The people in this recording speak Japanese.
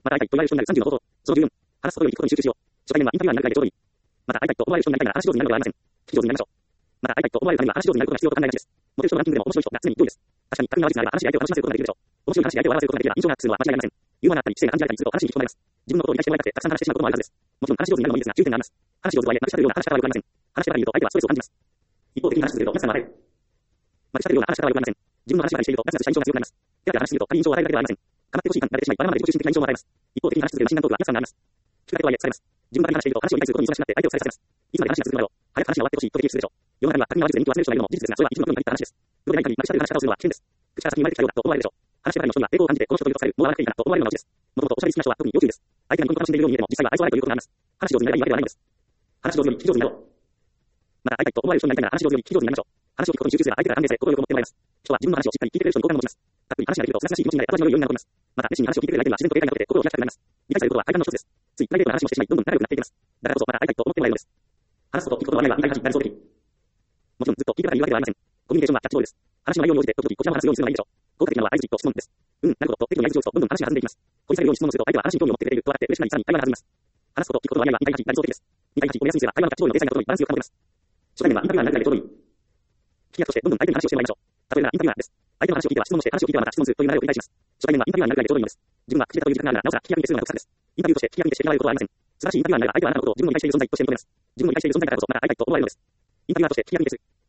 また会いたいと言われる人になる30の方法。その14、話すことより聞くことに集中しよう。初対面はインタビュアーになるくらいでちょうどいい。また会いたいと思われる人になりたいなら話し上手になるのではありません。聞き上手になりましょう。また会いたいと思われるためには話し上手になることが必要と考えがちです。モテる人のランキングでも面白い人が常に上位です。確かに、巧みな話になれば話し相手を楽しませることができるでしょう。面白い話し相手を笑わせることができれば印象がアップするのは間違いありません。ユーモアがあったり、知性が感じられたりすると話に引き込まれます。自分のことを理解してもらいたくて、たくさん話してしまうこともあるはずです。もちろん話し上手になるのもいいですが、注意点があります。話し上手とはいえ、まくし立てるような話し方は良くありません。話し方に言うと相手はストレスを感じます。一方的に話し続けると、ガツが生まれる。まくし立てるような話し方は良くありません。自分の話し方にしていると、ガツガツした印象が強くなります。ペラペラ話しすぎると、他に印象を与えるだけではありません。構ってほしい感に慣れてしまい、バラバラで自己中心的な印象を与えます。一方的に話し続けるマシンガントークは安さがあります。聞くだけとはいえ、疲れます。自分ばかり話していると、話を理解することに忙しくなって相手を疲れさせます。いつまで話が続くのだろう。早く話が終わってほしいと提出するでしょう。世の中には巧みな話術で人気を集める人がいるのも事実ですが、それは一部の人に限った話です。プロでない限り、まくし立てる話し方をするのは危険です。口から先に生まれてきたようだと思われるでしょう。話し方にの人には抵抗を感じて、この人といるとされる、もう笑わなくていいかなと思われるのがうちです。もともとおしゃべり好きな人は特に要注意です。相手がニコニコ楽しんでいるように見えても、実際は愛想笑いということがあります。話し上手になればいいわけではないのです。話し上手より聞き上手になろう。また会いたいと思われる人になりたいなら話し上手より聞き上手になりましょう。話を聞くことに集中すれば相手から歓迎され、心を持ってもらいます。人は自分の話をしっかり聞いてくれる人に好感を持ちます。たっぷり話ができると、すがすがしい気持ちになれ、後味の良いようになると思います。また、熱心に話を聞いてくれる相手には自然と警戒が解けて、心を開きたくなります。理解されることは快感の一つです。ついプライベートな話もしてしまい、どんどん仲良くなっていきます。だからこそ、また会いたいと思ってもらえるのです。話すこと、聞くことはないは、みたいな話になりそう的。もちろん、ずっと聞いてばかりいるわけではありません。コミュニケーションはキャッチボールです。話の内容に応じて、時々こちらも話すようにするのがいいでしょう。効果的なのは相槌と質問です。なるほどと、適度に相槌を打つと、どんどん話が弾んでいきます。掘り下げるように質問をすると、相手は話に興味を持ってくれていると分かって、嬉しくなり、さらに会話が弾みます。話すこと、聞くことの割合は2対1になりそう的です。2対1を目安にすれば、会話のキャッチボールのペースが整い、バランスよく保てます。初対面はインタビュアーになるくらいでちょうどいい。聞き役として、どんどん相手に話をしてもらいましょう。例えば、インタビュアーです。相手の話を聞いては質問をして、話を聞いてはまた質問するという流れを繰り返します。初対面はインタビュアーになるくらいでちょうどいいのです。自分は口下手という自覚があるなら、なおさら聞き役に徹するのが得策です。インタビューとして聞き役に徹して選ばれることはありません。素晴らしいインタビュアーになれば、相手はあなたのことを自分の理解している存在として認めます。自分の理解している存在だからこそ、また会いたいと思われるのです。インタビュアーとして聞き役に徹する。